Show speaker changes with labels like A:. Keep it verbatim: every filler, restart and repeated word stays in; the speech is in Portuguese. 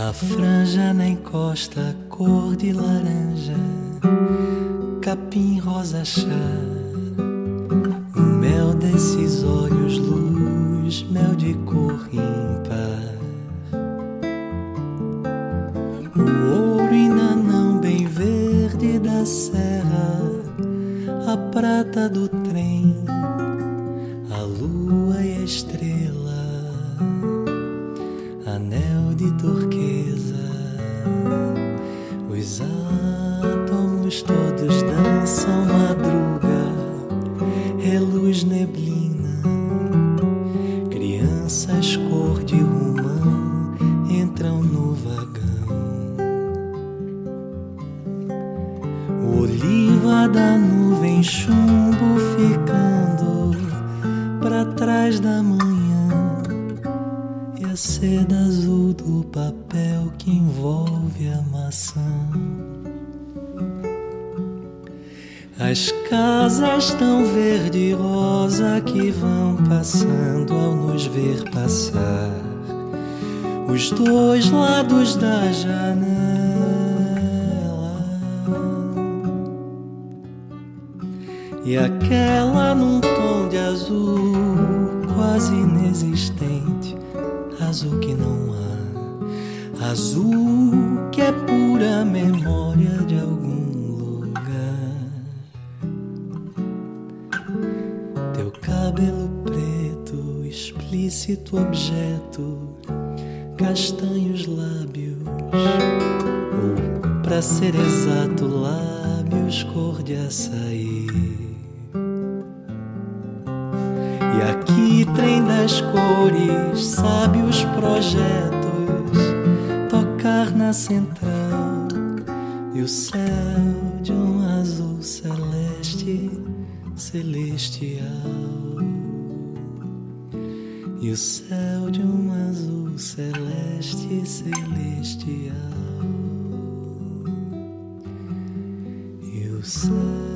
A: A franja na encosta, cor de laranja, capim rosa chá. O mel desses olhos, luz, mel de cor ímpar. O ouro ainda não bem verde da serra, a prata do trem, a lua e a estrela, anel de turquesa. Os átomos todos dançam madruga, reluz neblina. Crianças cor de romã entram no vagão. O oliva da nuvem, chumbo ficando pra trás da manhã, e a seda azul do papel que envolve a maçã. As casas tão verde e rosa que vão passando ao nos ver passar, os dois lados da janela. E aquela num tom de azul quase inexistente, azul que não há, azul que é pura memória de algum lugar. Teu cabelo preto, explícito objeto, castanhos lábios, ou pra ser exato, lábios cor de açaí. E aqui trem das cores, sabe os projetos, tocar na central, e o céu de um azul celeste, celestial. E o céu de um azul celeste, celestial. E o céu